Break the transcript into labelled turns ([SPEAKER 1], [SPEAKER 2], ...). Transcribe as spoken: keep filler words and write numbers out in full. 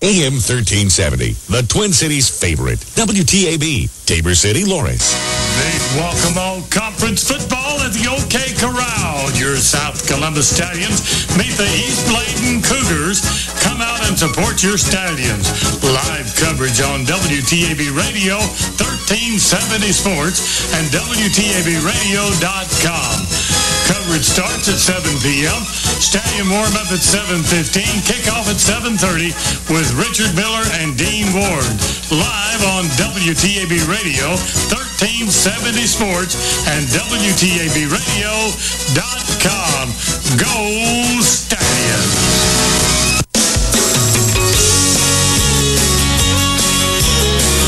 [SPEAKER 1] A M thirteen seventy, the Twin Cities' favorite. W T A B, Tabor City, Lawrence.
[SPEAKER 2] Big welcome all conference football at the OK Corral. Your South Columbus Stallions meet the East Bladen Cougars. Come out and support your Stallions. Live coverage on W T A B Radio, thirteen seventy Sports, and W T A B radio dot com. Coverage starts at seven p.m. Stadium warm-up at seven fifteen. Kickoff at seven thirty with Richard Miller and Dean Ward. Live on W T A B Radio, thirteen seventy Sports, and W T A B radio dot com. Go Stallions!